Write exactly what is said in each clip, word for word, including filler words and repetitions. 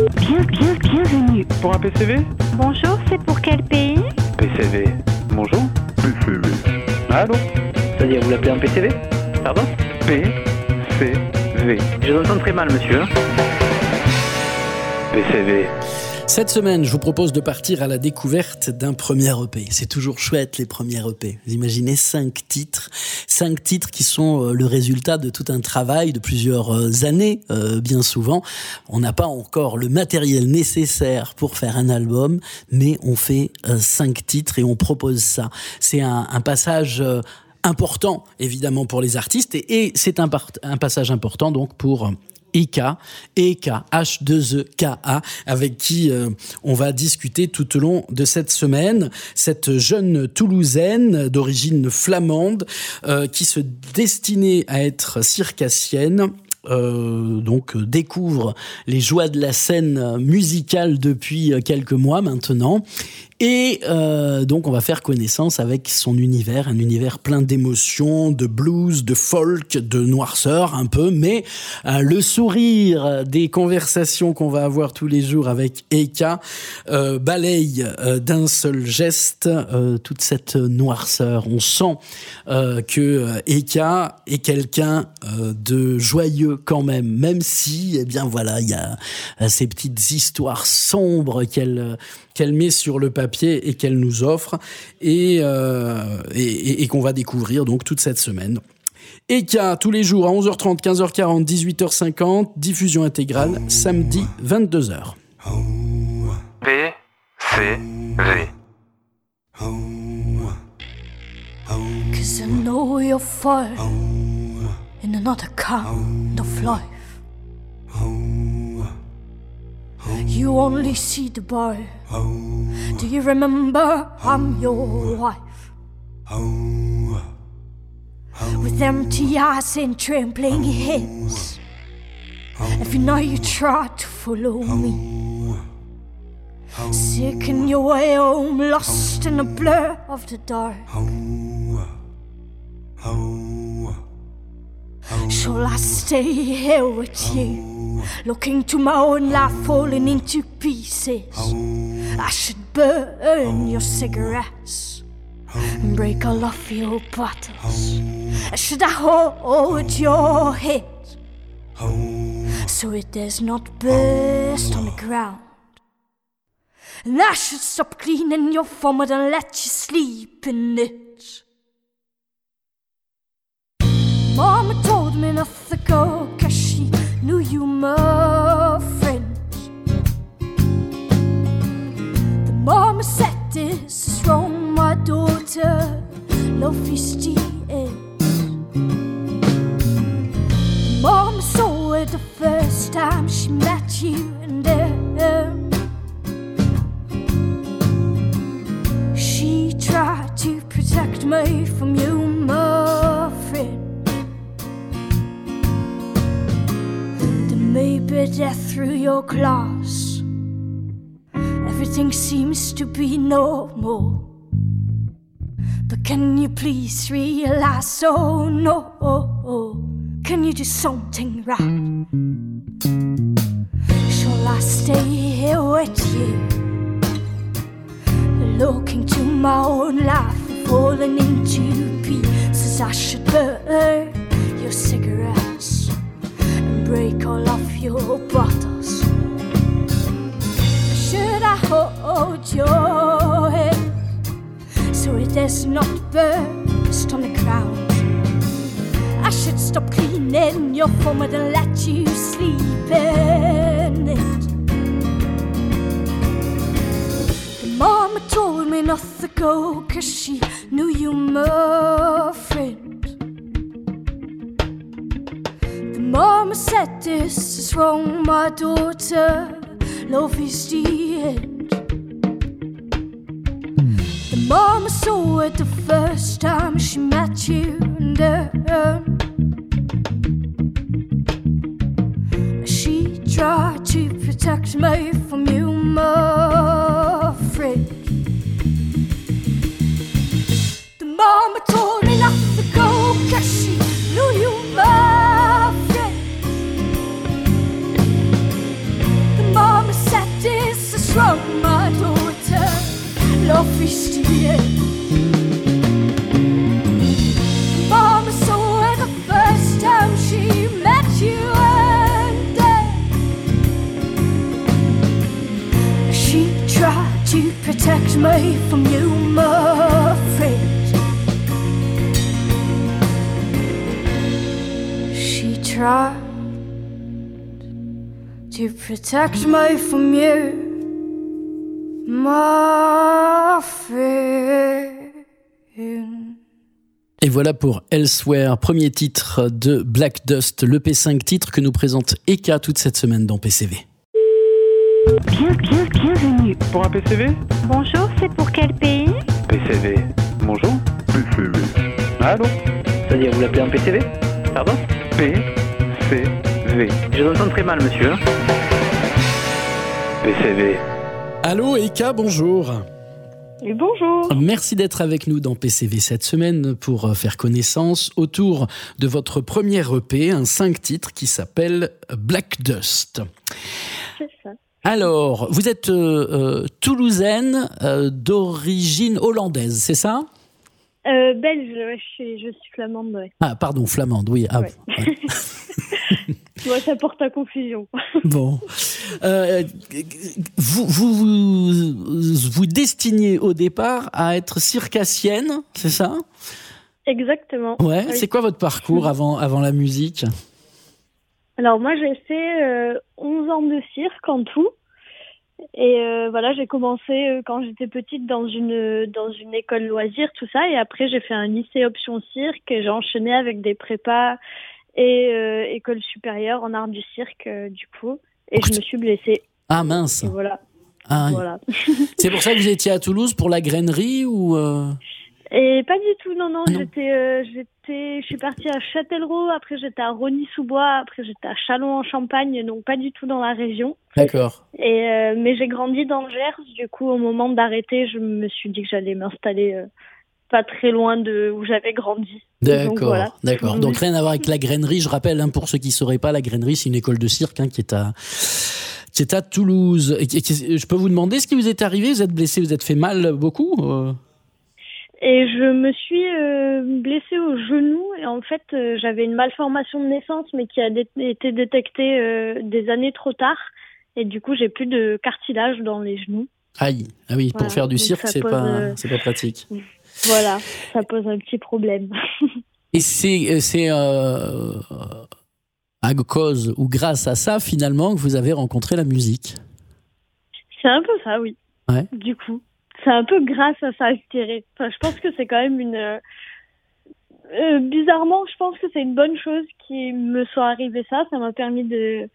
Bien, bien, bienvenue. Pour un P C V ? Bonjour, c'est pour quel pays ? P C V. Bonjour ? P C V. Allô ? C'est-à-dire, vous l'appelez un P C V ? Pardon ? P C V. Je vous entends très mal, monsieur. P C V. Cette semaine, je vous propose de partir à la découverte d'un premier E P. C'est toujours chouette, les premiers E P. Vous imaginez cinq titres, cinq titres qui sont le résultat de tout un travail de plusieurs années, euh, bien souvent. On n'a pas encore le matériel nécessaire pour faire un album, mais on fait euh, cinq titres et on propose ça. C'est un, un passage euh, important, évidemment, pour les artistes, et, et c'est un, part, un passage important, donc, pour Eka, Eka, H deux E K A, avec qui euh, on va discuter tout au long de cette semaine. Cette jeune Toulousaine d'origine flamande euh, qui se destinait à être circassienne. Euh, donc euh, découvre les joies de la scène musicale depuis quelques mois maintenant. Et euh, donc on va faire connaissance avec son univers, un univers plein d'émotions, de blues, de folk, de noirceur un peu, mais euh, le sourire des conversations qu'on va avoir tous les jours avec Eka euh, balaye euh, d'un seul geste euh, toute cette noirceur. On sent euh, que Eka est quelqu'un euh, de joyeux quand même, même si, eh bien voilà, il y a euh, ces petites histoires sombres qu'elle qu'elle met sur le papier et qu'elle nous offre et, euh, et, et, et qu'on va découvrir donc toute cette semaine. Eka, tous les jours à onze heures trente, quinze heures quarante, dix-huit heures cinquante, diffusion intégrale, samedi vingt-deux heures. P C V. Cause I know you're fire in another kind of life. You only see the boy. Do you remember I'm your wife? With empty eyes and trembling hands, every night you try to follow me, seeking your way home, lost in a blur of the dark. Shall I stay here with you, looking to my own life falling into pieces? I should burn your cigarettes and break all of your bottles. Should I hold your head so it does not burst on the ground? And I should stop cleaning your vomit and let you sleep in it. Mama told me not to go, cause she knew you my friend. The mama said this is wrong, my daughter, love is the end. The mama saw it the first time she met you, and then she tried to protect me from you, my friend. Maybe death through your glass, everything seems to be normal. But can you please realize, oh no, can you do something right? Shall I stay here with you, looking to my own life and falling into pieces? I should burn your cigarettes, break all of your bottles. Should I hold your head so it does not burst on the ground? I should stop cleaning your vomit and let you sleep in it. The mama told me not to go, cause she knew you my friend. Mama said this is wrong, my daughter, love is the end. The mama saw it the first time she met you, and then she tried to protect me from you, my friend. The mama told me not to go, cause she knew you my friend. The mama beastie. Yeah. Mama saw her the first time she met you, and uh, she tried to protect me from you, my friend. She tried to protect me from you, my friend. Et voilà pour Elsewhere, premier titre de Black Dust, l'E P cinq titres que nous présente Eka toute cette semaine dans P C V. Bien, bien, bienvenue. Pour un P C V? Bonjour, c'est pour quel pays? P C V. Bonjour. P C V. Allô? C'est-à-dire, vous l'appelez un P C V? Pardon? P C V. Je vous entends très mal, monsieur. P C V. Allô Eka, bonjour. Et bonjour. Merci d'être avec nous dans P C V cette semaine pour faire connaissance autour de votre premier E P, un cinq titres qui s'appelle Black Dust. C'est ça. Alors, vous êtes euh, euh, toulousaine euh, d'origine hollandaise, c'est ça? Euh, belge, ouais, je, suis, je suis flamande, ouais. Ah, pardon, flamande, oui. Ah, ouais. Ouais. Ouais, ça porte à confusion. Bon. Euh, vous, vous, vous vous destiniez au départ à être circassienne, c'est ça? Exactement. Ouais. Oui. C'est quoi votre parcours avant, avant la musique? Alors moi, j'ai fait euh, onze ans de cirque en tout. Et euh, voilà, j'ai commencé euh, quand j'étais petite dans une dans une école loisirs, tout ça. Et après, j'ai fait un lycée option cirque et j'ai enchaîné avec des prépas et euh, école supérieure en art du cirque, euh, du coup. Et je me suis blessée. Ah mince. Et voilà. Ah, voilà. C'est pour ça que vous étiez à Toulouse pour la grainerie ou euh... Et pas du tout, non, non. Ah non. J'étais, euh, j'étais, je suis partie à Châtellerault, après j'étais à Rosny-sous-Bois, après j'étais à Châlons-en-Champagne, donc pas du tout dans la région. D'accord. Et euh, mais j'ai grandi dans Gers, du coup au moment d'arrêter, je me suis dit que j'allais m'installer euh, pas très loin de où j'avais grandi. D'accord, donc, voilà. d'accord. Donc rien à voir avec la grainerie. Je rappelle, hein, pour ceux qui ne sauraient pas, la grainerie, c'est une école de cirque hein, qui est à qui est à Toulouse. Et, et, je peux vous demander ce qui vous est arrivé? Vous êtes blessé, vous êtes fait mal beaucoup euh... Et je me suis euh, blessée au genou et en fait euh, j'avais une malformation de naissance mais qui a dé- été détectée euh, des années trop tard et du coup j'ai plus de cartilage dans les genoux. Aïe, ah oui, Voilà. pour faire du Donc, cirque, ça c'est pose, pas, euh, c'est pas pratique. Voilà, ça pose un petit problème. Et c'est, c'est euh, à cause ou grâce à ça finalement que vous avez rencontré la musique. C'est un peu ça, oui. Ouais. Du coup, c'est un peu grâce à ça, je dirais. Enfin, je pense que c'est quand même une... Euh, euh, bizarrement, je pense que c'est une bonne chose qu'il me soit arrivé ça. Ça m'a permis de...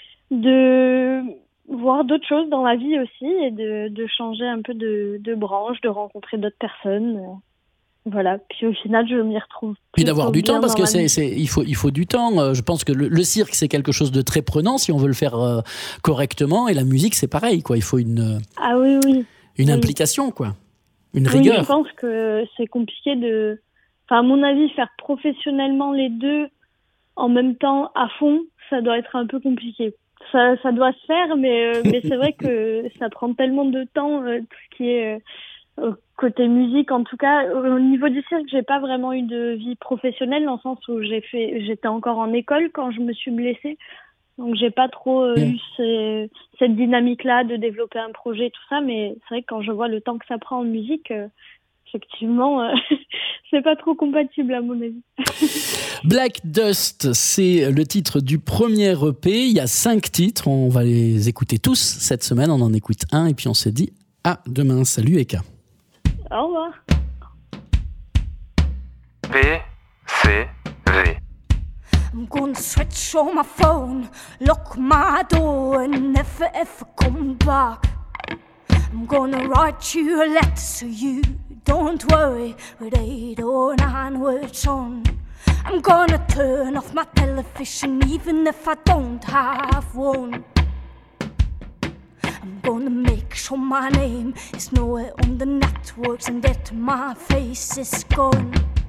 de voir d'autres choses dans la vie aussi et de, de changer un peu de, de branche, de rencontrer d'autres personnes. Voilà. Puis au final, je m'y retrouve. Puis d'avoir du temps, parce que c'est, vie. c'est, il faut, il faut du temps. Je pense que le, le cirque, c'est quelque chose de très prenant si on veut le faire euh, correctement. Et la musique, c'est pareil, quoi. Il faut une, Ah oui, oui. une oui. implication, quoi. Une Oui, rigueur. je pense que c'est compliqué de... Enfin, à mon avis, faire professionnellement les deux en même temps, à fond, ça doit être un peu compliqué. Ça, ça doit se faire, mais, euh, mais c'est vrai que ça prend tellement de temps, euh, tout ce qui est euh, côté musique. En tout cas, au niveau du cirque, j'ai pas vraiment eu de vie professionnelle, dans le sens où j'ai fait, j'étais encore en école quand je me suis blessée. Donc, j'ai pas trop euh, Mmh. eu ces, cette dynamique-là de développer un projet, tout ça. Mais c'est vrai que quand je vois le temps que ça prend en musique, euh, effectivement, euh, c'est pas trop compatible à mon avis. Black Dust, c'est le titre du premier E P. Il y a cinq titres. On va les écouter tous cette semaine. On en écoute un et puis on se dit à demain. Salut Eka. Au revoir. P C V. I'm gonna switch on my phone, lock my door, and never ever come back. I'm gonna write you a letter so you don't worry with eight or nine words on. I'm gonna turn off my television even if I don't have one. I'm gonna make sure my name is nowhere on the networks and that my face is gone.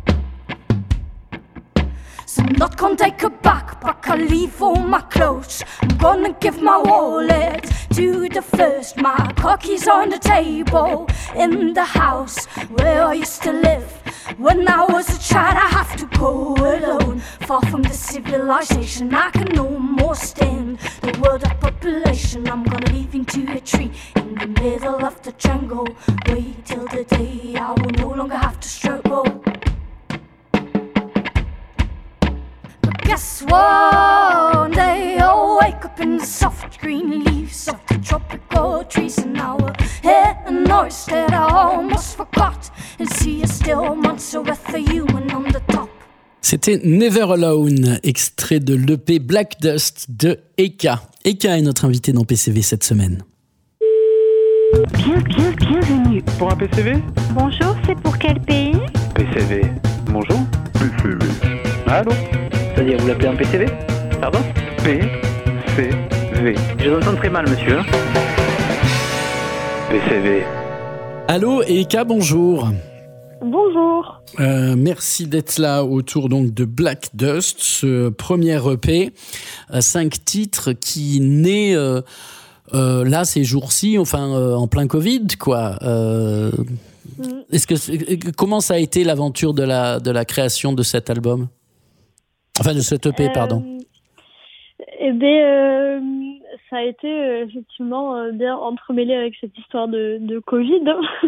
So I'm not gonna take a backpack, I'll leave all my clothes. I'm gonna give my wallet to the first. My cookies on the table in the house where I used to live. When I was a child, I have to go alone. Far from the civilization, I can no more stand the world of population. I'm gonna leave into a tree in the middle of the jungle. Wait till the day I will no longer have to struggle. But guess what? One day I'll wake up in the soft green leaves of the tropical trees, and I will hear a noise that I almost forgot, and see a still monster with a human on the top. C'était Never Alone, extrait de l'E P Black Dust de Eka. Eka est notre invité dans P C V cette semaine. Bien, bien, bienvenue. Pour un P C V? Bonjour, c'est pour quel pays? P C V. Bonjour. P C V. Allô? C'est-à-dire, vous l'appelez un P C V? Pardon? P C V. Je vous entends très mal, monsieur. P C V. Allô, Eka, bonjour. Bonjour. Euh, merci d'être là autour donc de Black Dust, ce premier E P, euh, cinq titres qui naît euh, euh, là ces jours-ci, enfin euh, en plein Covid, quoi. Euh, mm. Est-ce que comment ça a été l'aventure de la de la création de cet album, enfin de cet E P, euh, pardon. Eh bien, euh, ça a été euh, effectivement euh, bien entremêlé avec cette histoire de, de Covid.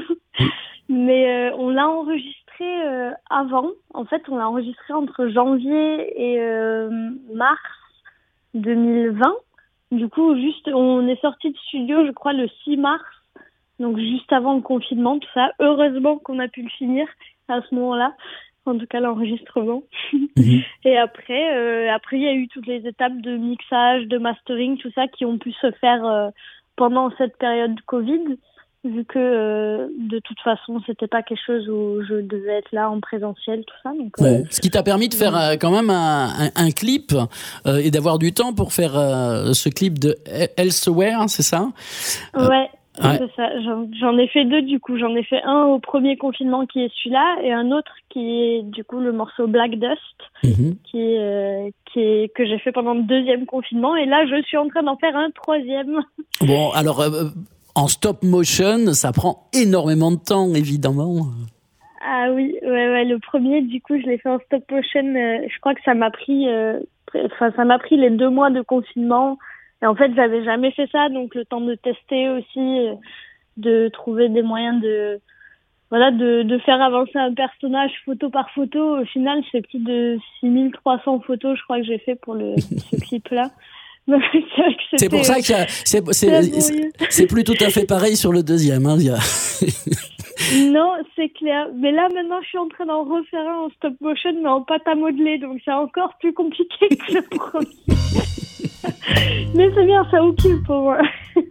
Mais euh, on l'a enregistré euh, avant. En fait, on l'a enregistré entre janvier et euh, mars deux mille vingt. Du coup, juste, on est sorti de studio, je crois, le six mars. Donc, juste avant le confinement, tout ça. Heureusement qu'on a pu le finir à ce moment-là. En tout cas, l'enregistrement. Mmh. Et après, euh, après, il y a eu toutes les étapes de mixage, de mastering, tout ça, qui ont pu se faire euh, pendant cette période de Covid. Vu que euh, de toute façon c'était pas quelque chose où je devais être là en présentiel, tout ça. Donc, ouais. euh, Ce qui t'a permis de faire euh, quand même un, un, un clip euh, et d'avoir du temps pour faire euh, ce clip de Elsewhere, c'est ça? Ouais, euh, ouais. c'est ça. J'en, j'en ai fait deux du coup. J'en ai fait un au premier confinement qui est celui-là et un autre qui est du coup le morceau Black Dust mm-hmm. qui est, euh, qui est que j'ai fait pendant le deuxième confinement et là je suis en train d'en faire un troisième. Bon, alors. Euh, En stop motion, ça prend énormément de temps, évidemment. Ah oui, ouais, ouais. Le premier, du coup, je l'ai fait en stop motion. Euh, je crois que ça m'a pris, euh, enfin, ça m'a pris les deux mois de confinement. Et en fait, j'avais jamais fait ça, donc le temps de tester aussi, euh, de trouver des moyens de, voilà, de, de faire avancer un personnage photo par photo. Au final, c'est plus de six mille trois cents photos, je crois que j'ai fait pour le ce clip-là. c'est, c'est pour ça que ça, c'est, c'est, c'est, c'est plus tout à fait pareil sur le deuxième. Hein, non, c'est clair. Mais là, maintenant, je suis en train d'en refaire un en stop motion, mais en pâte à modeler. Donc, c'est encore plus compliqué que le premier. Mais c'est bien, ça occupe pour moi.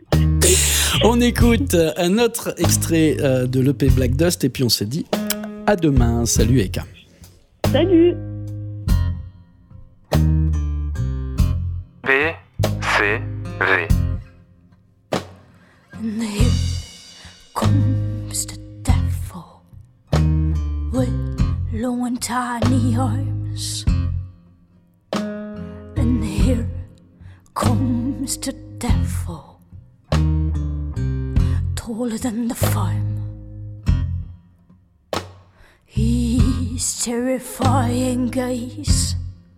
On écoute un autre extrait de l'E P Black Dust et puis on se dit à demain. Salut Eka. Salut. P C V. And here comes the devil with long and tiny arms. And here comes the devil, taller than the farm. His terrifying gaze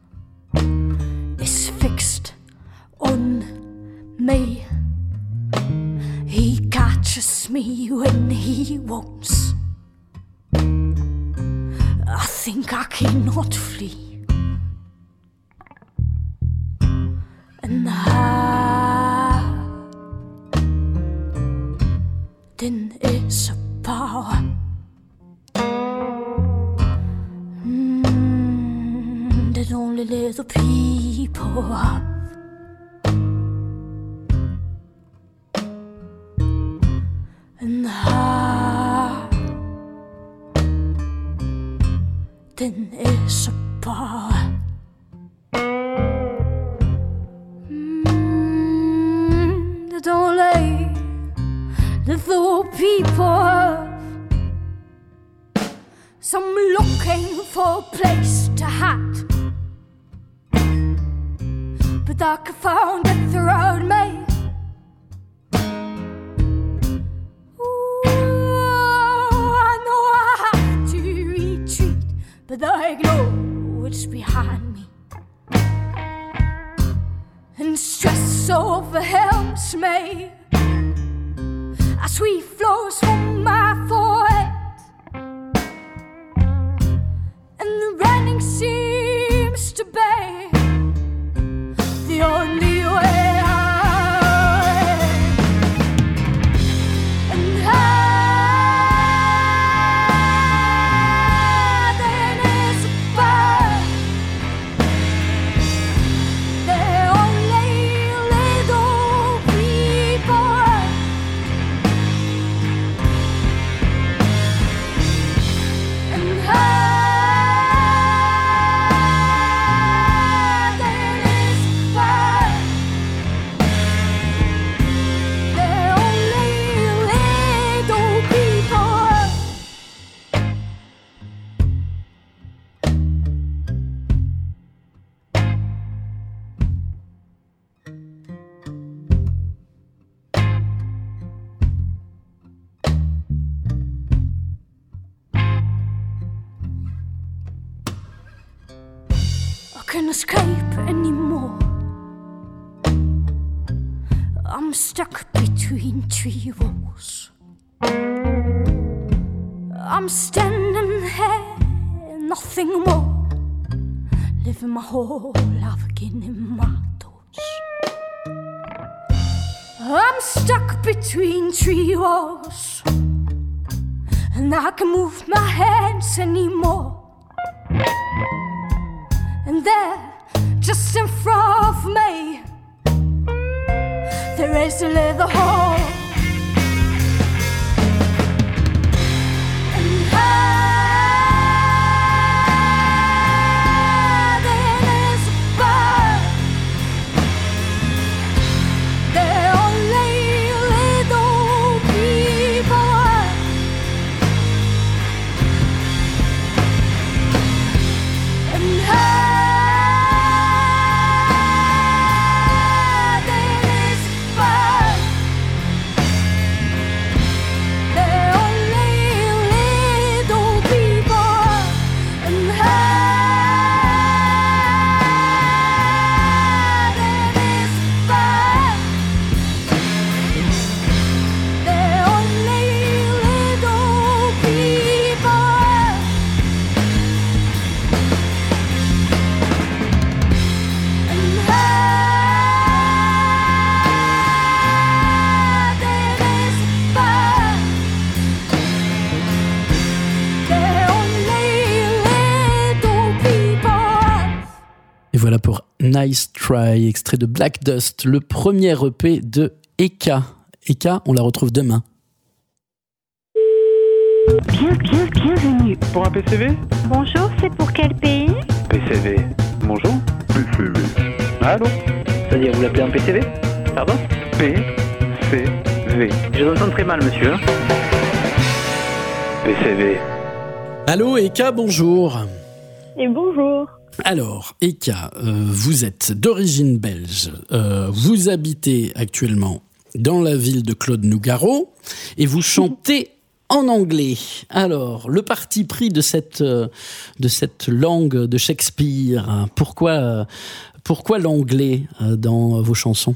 is fixed on me. He catches me when he wants. I think I cannot flee. And I then it's a power mm, that only little people have. And I then it's a power mm, that only little people have. Some looking for a place to hide, but I found it around me. tempts me as sweet flows from my forehead, and the running seems to be the only way out. And hiding is bad. They're only little people, and hiding is bad. They're only little people. I can't escape anymore. I'm stuck between three walls. I'm standing here, nothing more. Living my whole life again in my thoughts. I'm stuck between three walls, and I can't move my hands anymore. And there, just in front of me, there is a little hole. And hiding is bad. They're only little people, and hiding is bad. They're only little people, and hiding is bad. They're only little people, and hiding is bad. They're only little people. Et voilà pour Nice Try, extrait de Black Dust, le premier E P de Eka. Eka, on la retrouve demain. Bien, bien, bienvenue. Pour un P C V? Bonjour, c'est pour quel pays? P C V. Bonjour. P C V. Allô? C'est-à-dire, vous l'appelez un P C V? Pardon? P C V. Je vous entends très mal, monsieur. P C V. Allô Eka, bonjour. Et bonjour. Alors, Eka, euh, vous êtes d'origine belge, euh, vous habitez actuellement dans la ville de Claude Nougaro et vous chantez en anglais. Alors, le parti pris de cette, euh, de cette langue de Shakespeare, hein, pourquoi, euh, pourquoi l'anglais euh, dans vos chansons?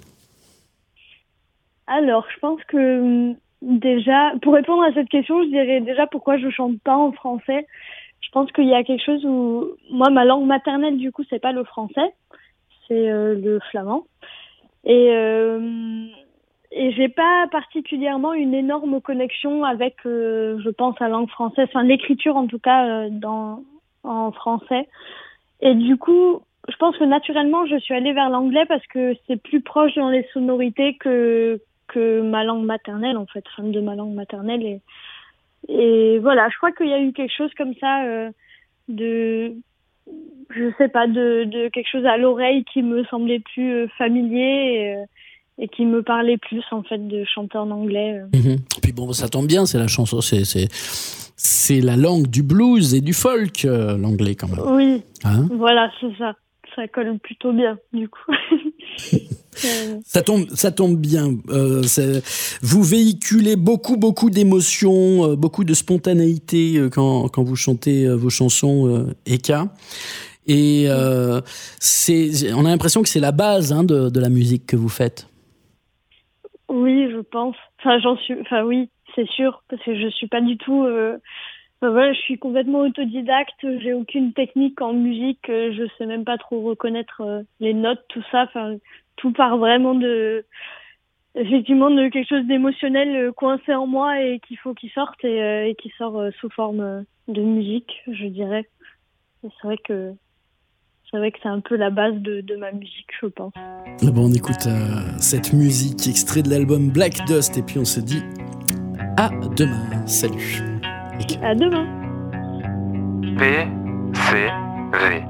Alors, je pense que hum, déjà, pour répondre à cette question, je dirais déjà pourquoi je chante pas en français. Je pense qu'il y a quelque chose où, moi, ma langue maternelle, du coup, c'est pas le français, c'est euh, le flamand. Et, euh, et j'ai pas particulièrement une énorme connexion avec, euh, je pense, la langue française, enfin l'écriture en tout cas euh, dans en français. Et du coup, je pense que naturellement, je suis allée vers l'anglais parce que c'est plus proche dans les sonorités que que ma langue maternelle, en fait, fan de ma langue maternelle. Et, et voilà, je crois qu'il y a eu quelque chose comme ça euh, de, je sais pas, de, de quelque chose à l'oreille qui me semblait plus euh, familier et, euh, et qui me parlait plus, en fait, de chanter en anglais. Euh. Mmh. Puis bon, ça tombe bien, c'est la chanson, c'est, c'est, c'est la langue du blues et du folk, euh, l'anglais quand même. Oui, Hein? voilà, c'est ça. Ça colle plutôt bien, du coup. euh... Ça tombe, ça tombe bien. Euh, c'est, vous véhiculez beaucoup, beaucoup d'émotions, euh, beaucoup de spontanéité euh, quand, quand vous chantez euh, vos chansons euh, Eka. Et euh, c'est, on a l'impression que c'est la base hein, de, de la musique que vous faites. oui, je pense. Enfin, j'en suis. Enfin, oui, c'est sûr, parce que je suis pas du tout. Euh... Enfin, voilà, je suis complètement autodidacte. J'ai aucune technique en musique. Je sais même pas trop reconnaître euh, les notes, tout ça. Enfin, tout part vraiment de, effectivement, de quelque chose d'émotionnel euh, coincé en moi et qu'il faut qu'il sorte et, euh, et qui sort euh, sous forme euh, de musique, je dirais. Et c'est vrai que. C'est vrai que c'est un peu la base de, de ma musique, je pense. Bon, on écoute euh, cette musique extrait de l'album Black Dust et puis on se dit à demain. Salut. Okay. À demain. P C V.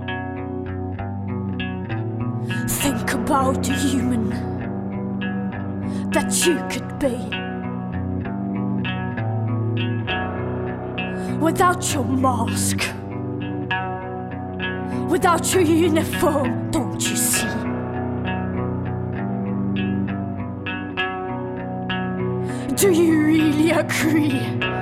Think about the human that you could be without your mask. Without your uniform, don't you see? Do you really agree?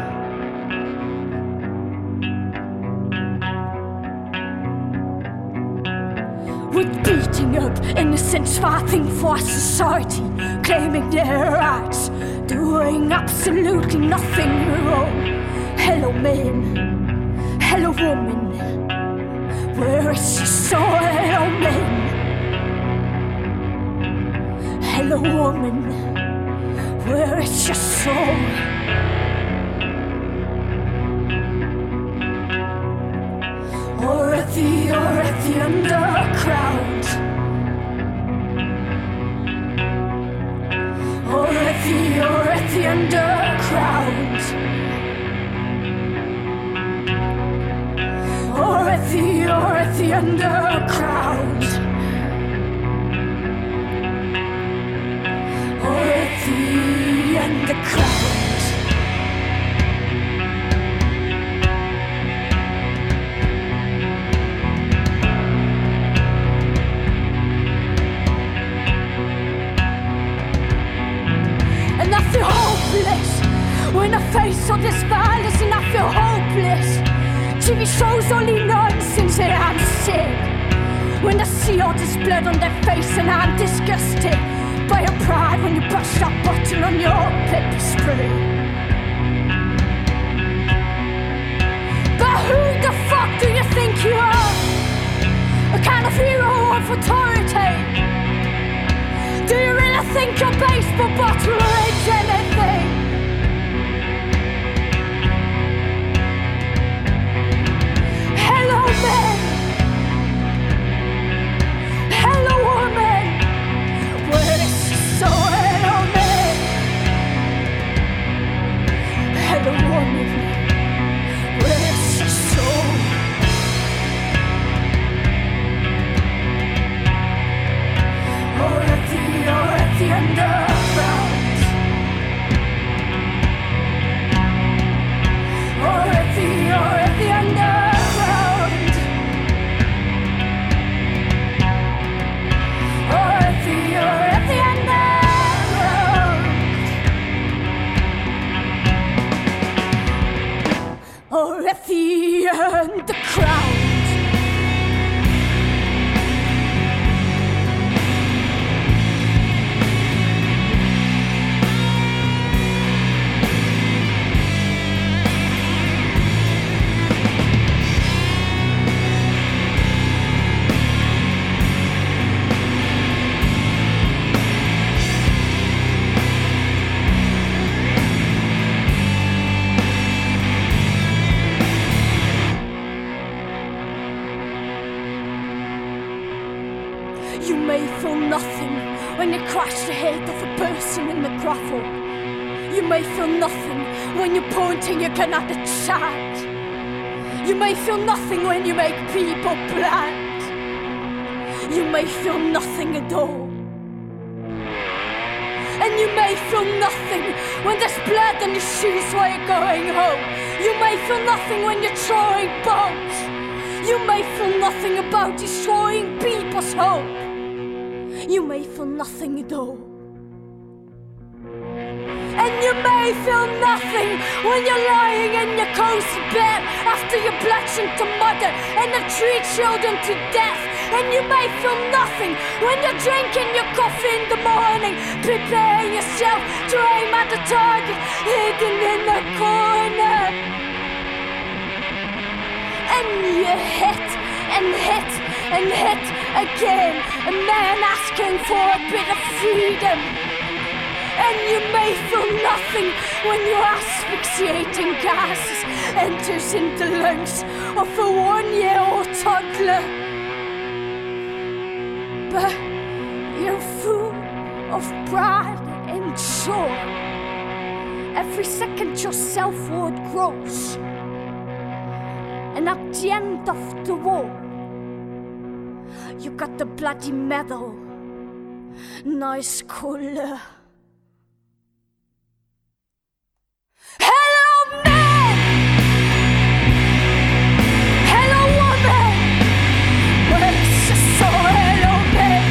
With beating up innocents, fighting for society, claiming their rights, doing absolutely nothing wrong. Hello man, hello woman. Where is your soul, hello man? Hello woman, where is your soul? Or at the, or at the underground? Or at the, or at the underground? Or at the, or at the underground? Or at the underground? And I feel hopeless when I face all this violence, and I feel hopeless. T V shows only nonsense and I'm sick when I see all this blood on their face, and I'm disgusted by your pride when you push that button on your paper spray. But who the fuck do you think you are? A kind of hero of authority? Do you really think your baseball bottle is anything? Hello man, hello woman, where is your soul? Hello man, hello woman, where is your soul? Or at the, or at the underground? Or at the, or at the underground? Or at the underground? You may feel nothing when you crash the head of a person in the gravel. You may feel nothing when you're pointing your gun at the child. You may feel nothing when you make people blind. You may feel nothing at all. And you may feel nothing when there's blood on your shoes while you're going home. You may feel nothing when you're throwing bombs. You may feel nothing about destroying people's hope. You may feel nothing at all. And you may feel nothing when you're lying in your cozy bed after you're bludgeoned to murder and have three children to death. and you may feel nothing when you're drinking your coffee in the morning, preparing yourself to aim at the target hidden in the corner. And you hit and hit and hit again, a man asking for a bit of freedom. And you may feel nothing when your asphyxiating gas enters into the lungs of a one-year-old toddler. But you're full of pride and joy. Every second your self-worth grows. And at the end of the war, you got the bloody medal. Nice color. Hello man! Hello woman! Where's your soul? Hello man!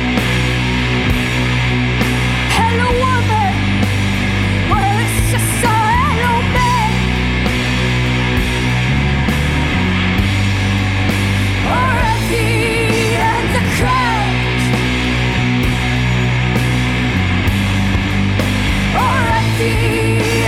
Hello woman! Where's your soul? Hello man! Already in the crowd. Already.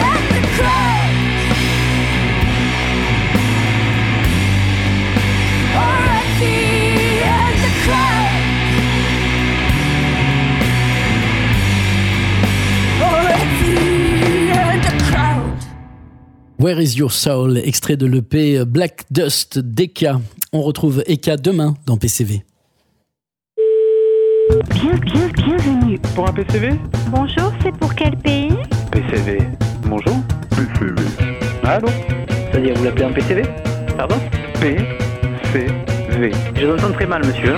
Where is your soul, extrait de l'E P Black Dust d'Eka. On retrouve Eka demain dans P C V. Bien, bien, bienvenue. Pour un P C V? Bonjour, c'est pour quel pays? P C V. Bonjour. P C V. Allô? C'est-à-dire, vous l'appelez un P C V? Pardon? P C V. Je vous entends très mal, monsieur.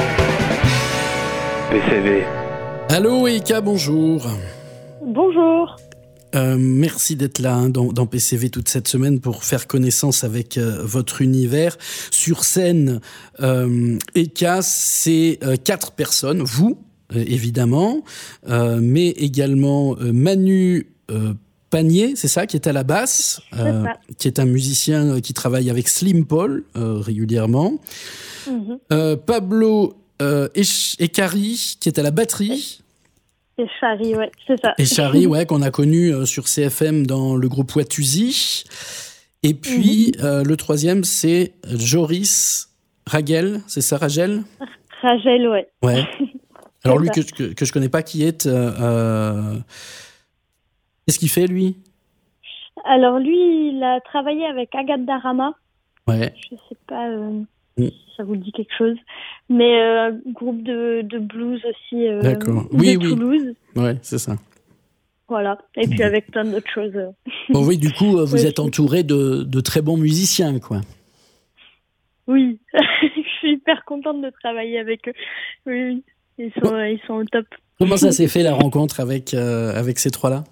P C V. Allô Eka, bonjour. Bonjour. Euh, merci d'être là hein, dans, dans P C V toute cette semaine pour faire connaissance avec euh, votre univers. Sur scène, euh, Eka, c'est euh, quatre personnes, vous, euh, évidemment, euh, mais également euh, Manu euh, Panier, c'est ça, qui est à la basse, euh, qui est un musicien euh, qui travaille avec Slim Paul euh, régulièrement. Mm-hmm. Euh, Pablo euh, Echari, qui est à la batterie. Et Chari, ouais, c'est ça. Et Chari, ouais, qu'on a connu euh, sur C F M dans le groupe Watusi. Et puis, mm-hmm. euh, le troisième, c'est Joris Ragel, c'est ça, Ragel? Ragel, ouais. Ouais. Alors lui, que, que, que je connais pas, qui est... Euh, euh... Qu'est-ce qu'il fait, lui? Alors lui, il a travaillé avec Agathe Darama. Ouais. Je sais pas euh, mm. si ça vous dit quelque chose. Mais euh, groupe de, de blues aussi euh, D'accord. de Oui, Toulouse. Oui, ouais, c'est ça. Voilà. Et puis avec plein d'autres choses. Bon, oui, du coup, vous ouais, êtes entouré de, de très bons musiciens, quoi. Oui. Je suis hyper contente de travailler avec eux. Oui, oui. Ils sont, bon. ils sont au top. Comment ça s'est fait, la rencontre avec, euh, avec ces trois-là?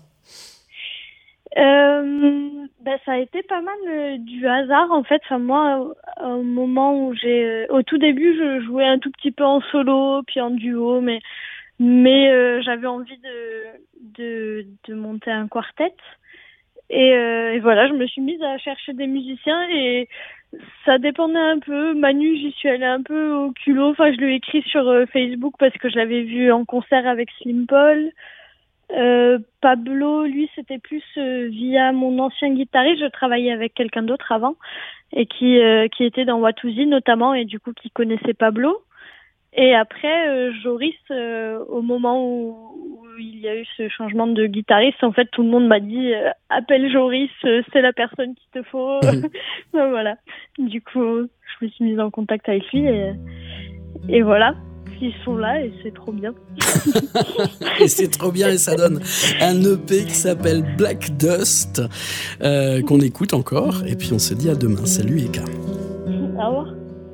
Euh, bah, ça a été pas mal euh, du hasard en fait. Enfin, moi, au, au moment où j'ai, euh, au tout début, je jouais un tout petit peu en solo, puis en duo, mais mais euh, j'avais envie de, de de monter un quartet. Et, euh, et voilà, je me suis mise à chercher des musiciens et ça dépendait un peu. Manu, j'y suis allée un peu au culot. Enfin, je lui ai écrit sur euh, Facebook parce que je l'avais vu en concert avec Slim Paul. Euh, Pablo, lui, c'était plus euh, via mon ancien guitariste. Je travaillais avec quelqu'un d'autre avant et qui euh, qui était dans Watusi notamment et du coup qui connaissait Pablo. Et après, euh, Joris, euh, au moment où, où il y a eu ce changement de guitariste, en fait, tout le monde m'a dit euh, « Appelle Joris, euh, c'est la personne qu'il te faut. Mmh. » Voilà. Du coup, je me suis mise en contact avec lui et, et voilà. Ils sont là et c'est trop bien. Et c'est trop bien et ça donne un E P qui s'appelle Black Dust euh, qu'on écoute encore et puis on se dit à demain. Salut Eka. Au revoir.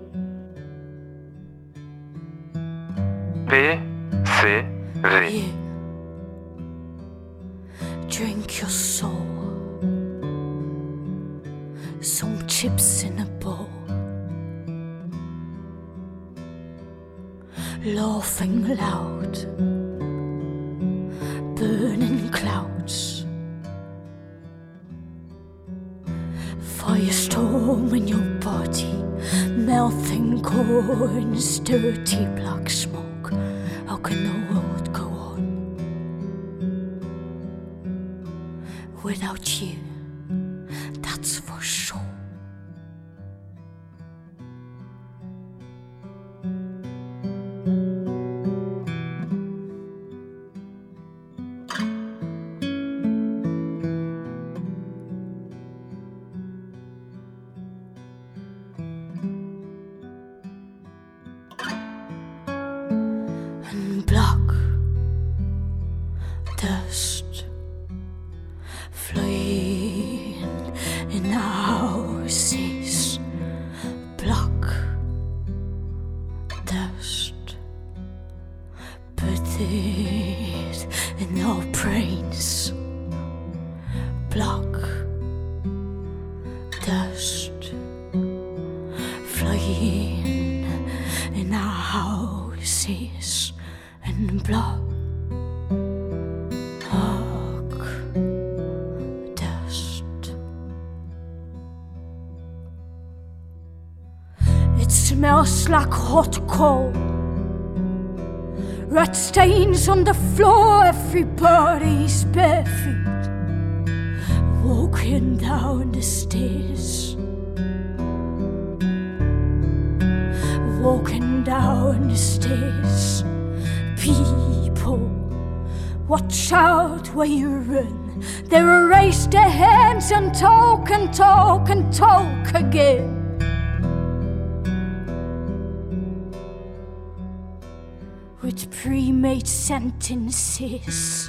P C V. Yeah. Drink your soul. Some chips in a bowl. Laughing loud, burning clouds, firestorm in your body, melting corn's dirty black smoke. How can the world go on without you? That's for sure. Smells like hot coal. Red stains on the floor. Everybody's barefoot, walking down the stairs. Walking down the stairs. People, watch out where you run. They will raise their hands and talk and talk and talk again. With pre-made sentences.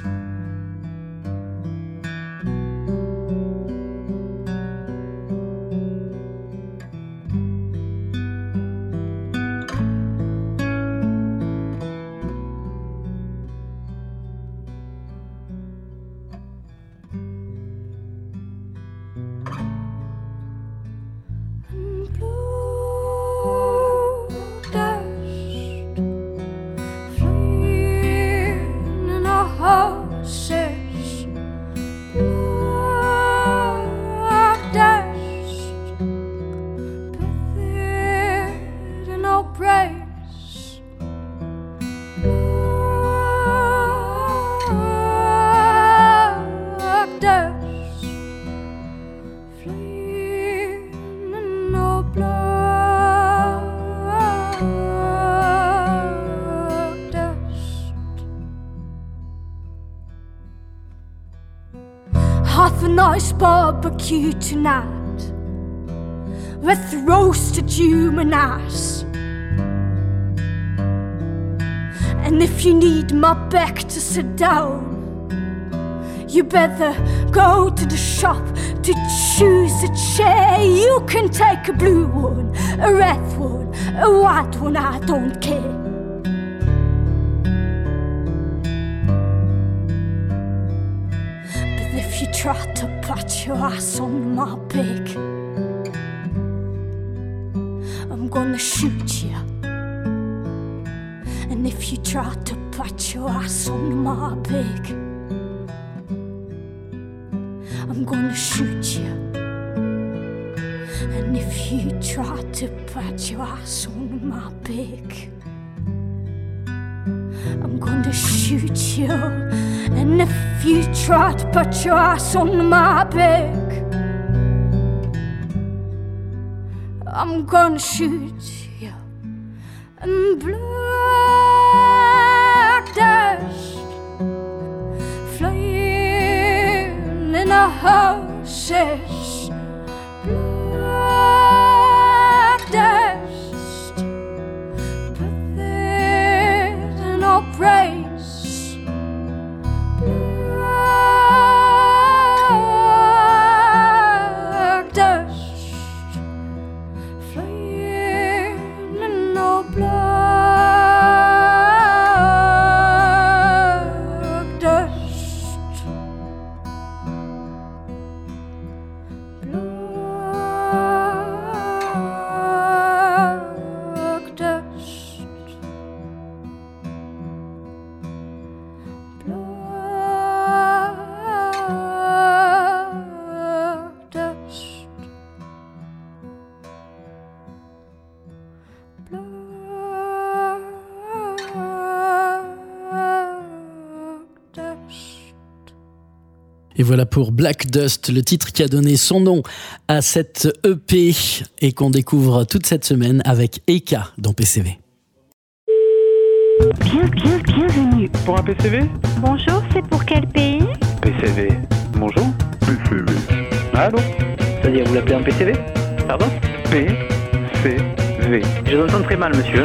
Have a nice barbecue tonight with roasted human ass. And if you need my back to sit down, you better go to the shop to choose a chair. You can take a blue one, a red one, a white one, I don't care. If you try to pat your ass on my back, I'm gonna shoot you. And if you try to pat your ass on my back, I'm gonna shoot you. And if you try to pat your ass on my back, I'm gonna shoot you. And if you try to put your ass on my back, I'm gonna shoot you. And black dust flying in our houses. Black dust, put it in our brains. Et voilà pour Black Dust, le titre qui a donné son nom à cette E P et qu'on découvre toute cette semaine avec Eka dans P C V. Bien, bien, bienvenue. Pour un P C V? Bonjour, c'est pour quel pays? P C V. Bonjour. P C V. Allô? C'est-à-dire, vous l'appelez un P C V? Pardon? P C V. Je vous entends très mal, monsieur.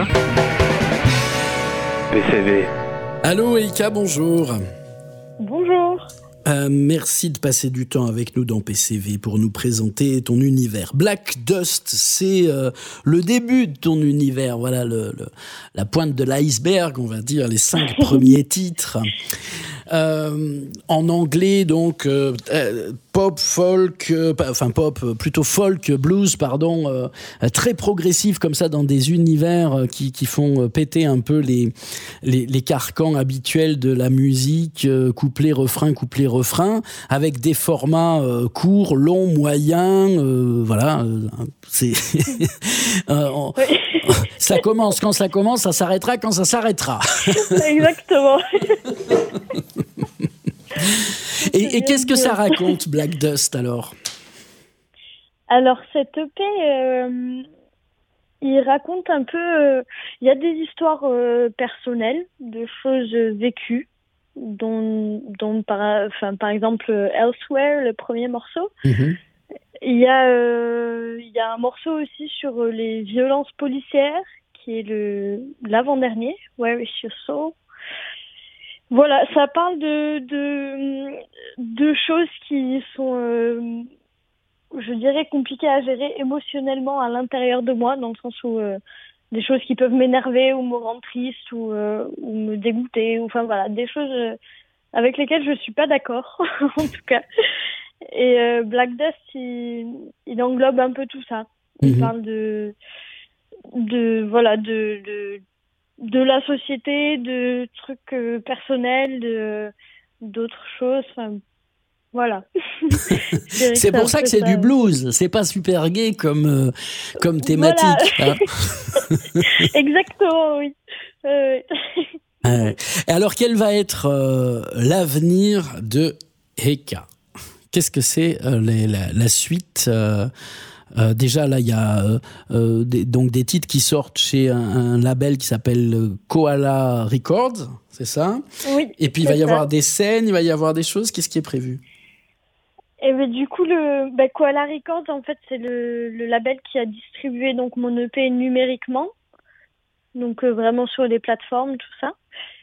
P C V. Allô Eka, bonjour. Bonjour. Euh, merci de passer du temps avec nous dans P C V pour nous présenter ton univers. Black Dust, c'est euh, le début de ton univers, voilà le, le, la pointe de l'iceberg, on va dire, les cinq premiers titres. Euh, en anglais, donc, euh, euh, pop, folk, euh, enfin pop, euh, plutôt folk, blues, pardon, euh, très progressif comme ça dans des univers euh, qui, qui font péter un peu les, les, les carcans habituels de la musique, euh, couplet, refrain, couplet, refrain, avec des formats euh, courts, longs, moyens, euh, voilà, euh, c'est... euh, on, Oui. Ça commence quand ça commence, ça s'arrêtera quand ça s'arrêtera. Exactement. Et, et qu'est-ce que ça raconte, Black Dust, alors? Alors, cette E P, euh, il raconte un peu... euh, Il y a des histoires euh, personnelles, de choses vécues, dont, dont par, enfin, par exemple, Elsewhere, le premier morceau. Mm-hmm. Il y a, euh, il y a un morceau aussi sur les violences policières, qui est le l'avant-dernier, Where is Your Soul? Voilà, ça parle de de, de choses qui sont, euh, je dirais, compliquées à gérer émotionnellement à l'intérieur de moi, dans le sens où euh, des choses qui peuvent m'énerver ou me rendre triste ou, euh, ou me dégoûter, ou, enfin voilà, des choses euh, avec lesquelles je suis pas d'accord, en tout cas. Et euh, Black Dust, il, il englobe un peu tout ça. Il Mhm. parle de, de voilà, de, de, de la société, de trucs euh, personnels, de, d'autres choses. Enfin, voilà. Je dirais C'est un pour ça peu que c'est du blues, c'est pas super gay comme, euh, comme thématique. Voilà. Hein. Exactement, oui. Euh, Ouais. Et alors, quel va être euh, l'avenir de Eka? Qu'est-ce que c'est euh, les- la, la suite euh, euh, Déjà, là, il y a euh, euh, des, donc des titres qui sortent chez un, un label qui s'appelle euh, Koala Records, c'est ça? oui. Et puis, il va c'est y ça. avoir des scènes, il va y avoir des choses. Qu'est-ce qui est prévu? Et ben, du coup, le bah, Koala Records, en fait, c'est le, le label qui a distribué donc mon E P numériquement, donc euh, vraiment sur les plateformes, tout ça.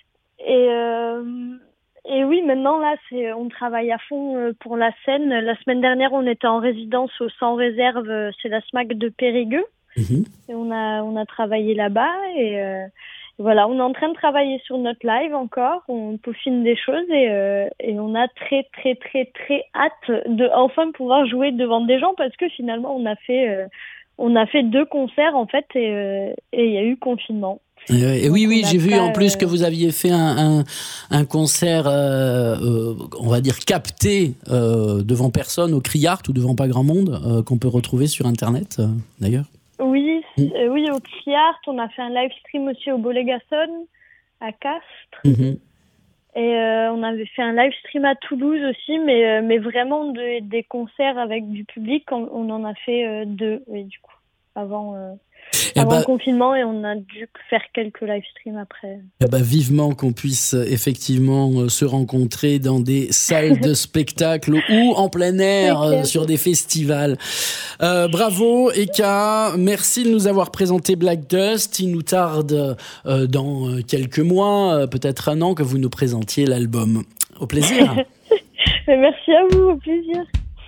Et euh, et oui, maintenant là, c'est on travaille à fond euh, pour la scène. La semaine dernière, on était en résidence au Sans Réserve, euh, c'est la SMAC de Périgueux, Mhm. et on a on a travaillé là-bas et euh, voilà, on est en train de travailler sur notre live encore, on peaufine des choses et, euh, et on a très très très très hâte de enfin pouvoir jouer devant des gens parce que finalement on a fait euh, on a fait deux concerts en fait et euh, et il y a eu confinement. Et, et oui, Donc, oui, on a j'ai vu pas, en plus euh, que vous aviez fait un, un, un concert, euh, euh, on va dire capté euh, devant personne au Criart ou devant pas grand monde, euh, qu'on peut retrouver sur Internet euh, d'ailleurs. Oui, Mm. euh, oui au Criart, on a fait un live stream aussi au Bolégason à Castres Mhm. et euh, on avait fait un live stream à Toulouse aussi mais euh, mais vraiment de, des concerts avec du public, on, on en a fait euh, deux oui, du coup avant euh, Eh avant ben, le confinement et on a dû faire quelques live streams après. eh ben, vivement qu'on puisse euh, effectivement euh, se rencontrer dans des salles de spectacle ou en plein air C'est clair. euh, sur des festivals. Euh, bravo Eka, merci de nous avoir présenté Black Dust. Il nous tarde euh, dans euh, quelques mois, euh, peut-être un an, que vous nous présentiez l'album. Au plaisir. Mais merci à vous, au plaisir.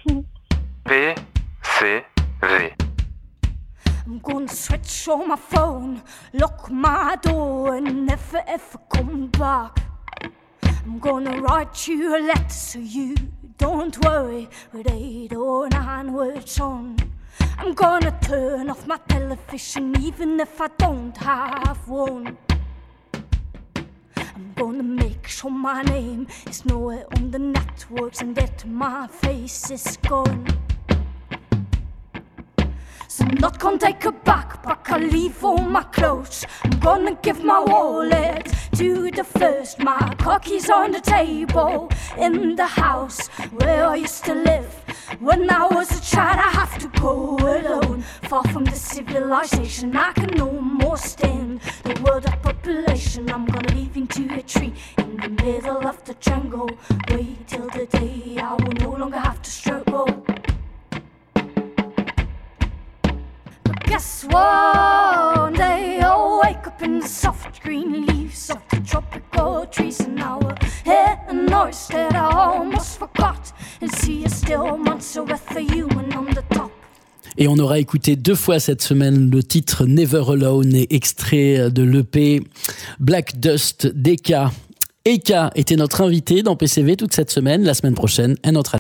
P C V. I'm gonna switch on my phone, lock my door, and never ever come back. I'm gonna write you a letter so you don't worry with eight or nine words on. I'm gonna turn off my television even if I don't have one. I'm gonna make sure my name is nowhere on the networks and that my face is gone. So I'm not gonna take a backpack, I'll leave all my clothes. I'm gonna give my wallet to the first. My car keys on the table in the house where I used to live. When I was a child, I have to go alone, far from the civilization. I can no more stand the world of population. I'm gonna leave into a tree in the middle of the jungle. Wait till the day I will no longer have to struggle. But guess what? One day I'll wake up in the soft green leaves of the tropical trees, and I will hear a noise that I almost forgot, and see a still monster with a human on the top. Et on aura écouté deux fois cette semaine le titre Never Alone, extrait de l'E P Black Dust d'Eka. Eka était notre invité dans P C V toute cette semaine. La semaine prochaine, un autre